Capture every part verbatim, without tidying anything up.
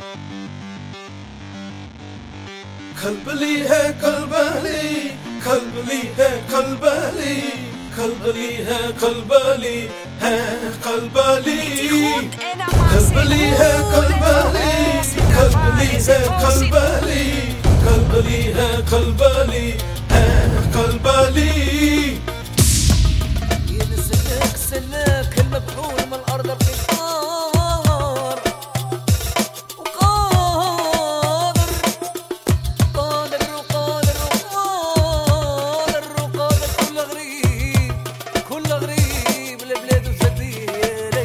खलबली है खलबली, खलबली है खलबली, खलबली है खलबली है खलबली, खलबली है खलबली, खलबली है खलबली, खलबली है खलबली है खलबली. ينزلك سلاك المبحور من الأرض القطار وقادر قادر وقادر وقادر وقادر كل غريب كل غريب البلاد وسفير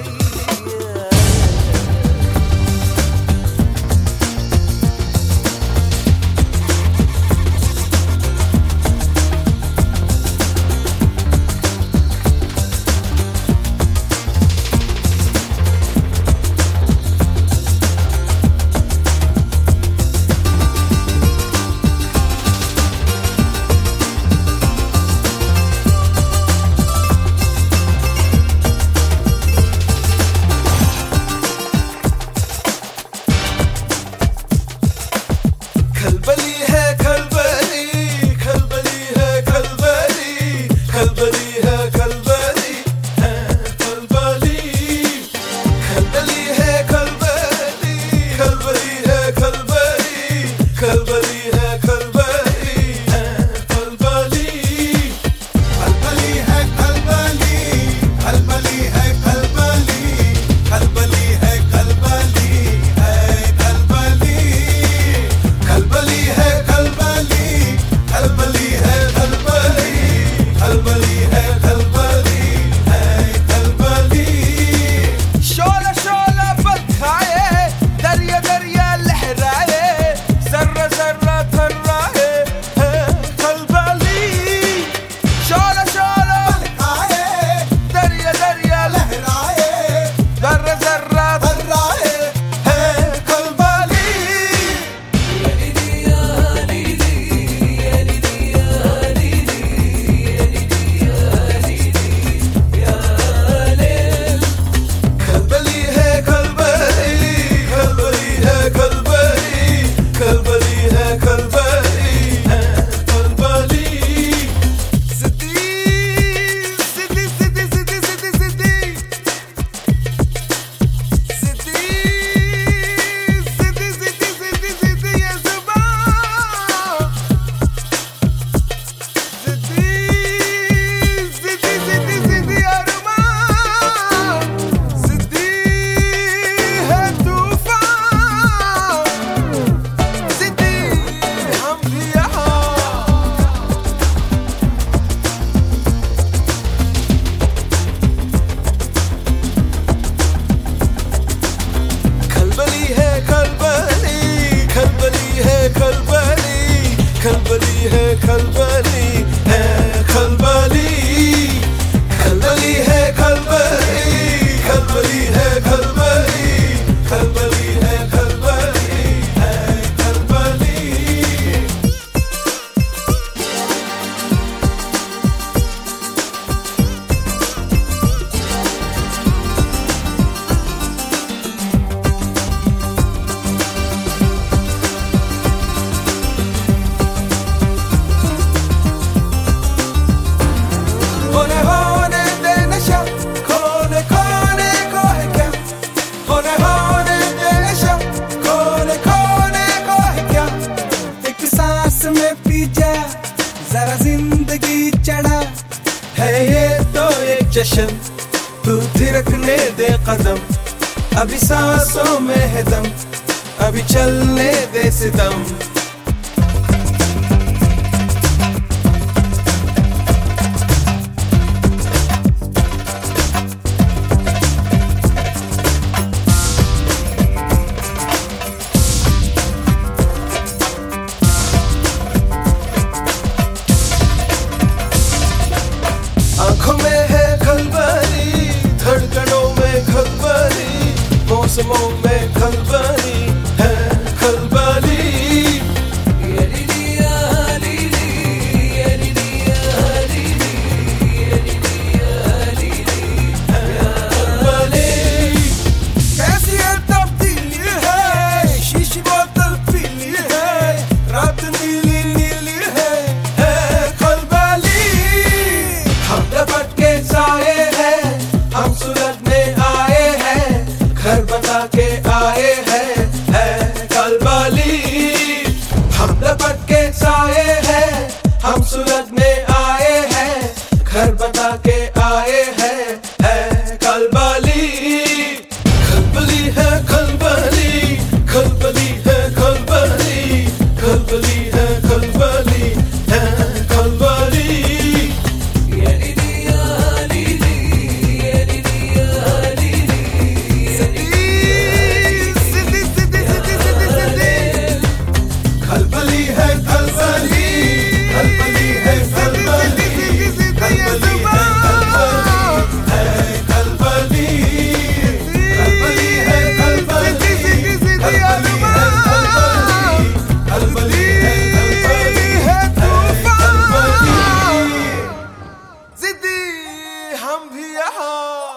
खलबली है खलबली, खलबली है खलबली, खलबली है खलबली है खलबली, खलबली है खलबली, खलबली है खलबली, खलबली है खलबली है खलबली, खलबली है खलबली, खलबली है खलबली, खलबली है खलबली है खलबली, खलबली है खलबली, खलबली है खलबली, खलबली है खलबली है खलबली. शोला शोला बरखाए दरिया दरिया लहराए जर्रा जर्रा थर्राए है खलबली. शोला शोला आए दरिया दरिया लहराए जर्रा जर्रा थर्राए है खलबली. खलबली है खलबली, खलबली है खलबली, खलबली है खलबली है खलबली. सिद्धि सिद्धि सिद्धि सिद्धि सिद्धि सिद्धि सिद्धि सिद्धि सिद्धि सिद्धि सिद्धि ये जुबान सिद्धि सिद्धि सिद्धि सिद्धि अरमान सिद्धि है तूफान सिद्धि हम भी यहाँ. खलबली है खलबली, खलबली है खलबली, खलबली है खलबली है खलबली, खलबली है खलबली, खलबली है खलबली, खलबली है खलबली है खलबली. होने होने दे नशा खोने खोने को है क्या होने होने दे नशा खोने खोने को है क्या. एक सांस में पी जा जरा जिंदगी चढ़ा है ये तो एक जश्न, तू थिरकने दे कदम, अभी सांसों में है दम, अभी चलने दे सितम. आंखों में है खलबली, धड़कनों में खलबली, मौसमों में खलबली है खलबली. हम सुलझने आए हैं, घर बता के आए हैं, है खलबली। खलबली है खलबली, खलबली है खलबली, खलबली है खलबली, है खलबली। يا ليلي يا ليلي يا ليلي يا ليلي सिद्धि सिद्धि सिद्धि सिद्धि सिद्धि खलबली है खलबली, खलबली है खलबली, खलबली है खलबली, है खलबली, खलबली है खलबली, खलबली है खलबली, खलबली है खलबली, है खलबली। जिद्दी हम भी यहाँ